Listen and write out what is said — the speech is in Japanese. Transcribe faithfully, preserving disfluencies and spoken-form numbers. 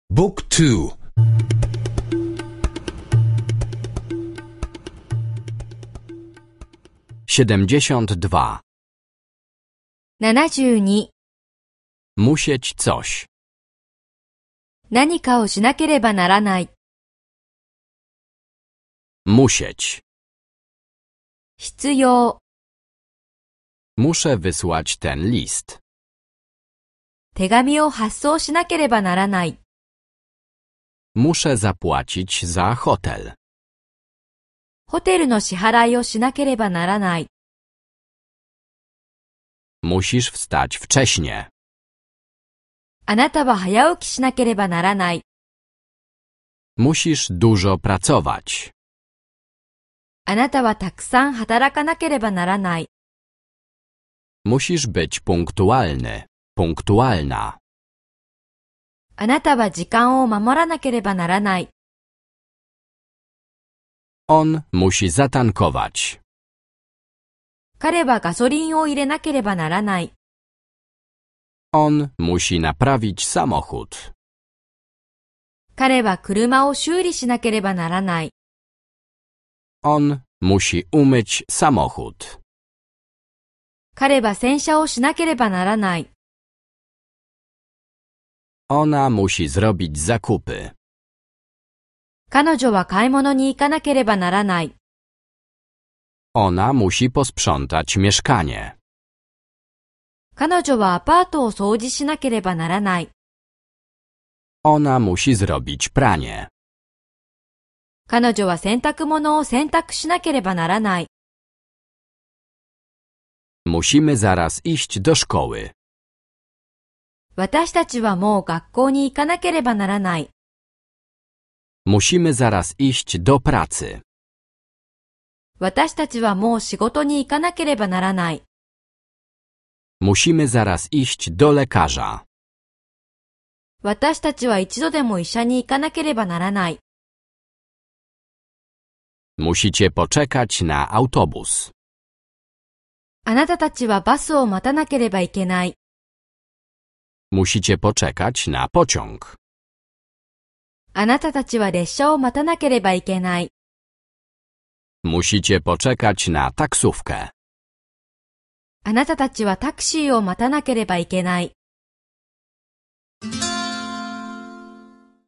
Book two. 72. ななじゅうに. Musieć coś. 何かをしなければならない。 Musieć. 必要。 Muszę wysłać ten list. 手紙を発送しなければならない。 Muszę zapłacić za hotel. ホテルの支払いをしなければならない。 Musisz wstać wcześnie. あなたは早起きしなければならない。 Musisz dużo pracować. あなたはたくさん働かなければならない。 Musisz być punktualny, punktualna. あなたは時間を守らなければならない。 On musi zatankować. 彼はガソリンを入れなければならない。 On musi naprawić samochód. 彼は車を修理しなければならない。 On musi umyć samochód. 彼は洗車をしなければならない。 Ona musi zrobić zakupy. 彼女は買い物に行かなければならない。 Ona musi posprzątać mieszkanie. 彼女はアパートを掃除しなければならない。 Ona musi zrobić pranie. 彼女は洗濯物を洗濯しなければならない。 Musimy zaraz iść do szkoły. 私たちはもう学校に行かなければならない。 Musimy zaraz iść do pracy. 私たちはもう仕事に行かなければならない。 Musimy zaraz iść do lekarza. 私たちは一度でも医者に行かなければならない。 Musicie poczekać na autobus. あなたたちはバスを待たなければいけない。 Musicie poczekać na pociąg. あなたたちは列車を待たなければいけない。 Musicie poczekać na taksówkę. あなたたちはタクシーを待たなければいけない。